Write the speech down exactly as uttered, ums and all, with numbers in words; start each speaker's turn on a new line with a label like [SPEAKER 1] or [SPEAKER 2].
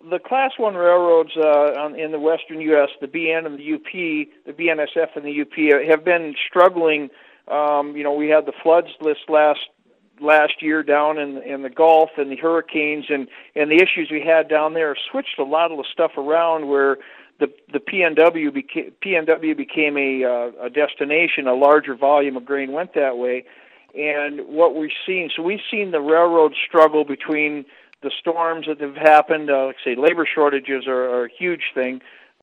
[SPEAKER 1] the Class One railroads uh, on, in the western U S, the B N and the U P, the B N S F and the U P, have been struggling. Um, you know, we had the floods this last last year down in in the Gulf and the hurricanes and and the issues we had down there switched a lot of the stuff around where the the P N W became P N W became a uh, a destination. A larger volume of grain went that way, and what we've seen. So we've seen the railroads struggle between the storms that have happened. Uh, like say, labor shortages are, are a huge thing.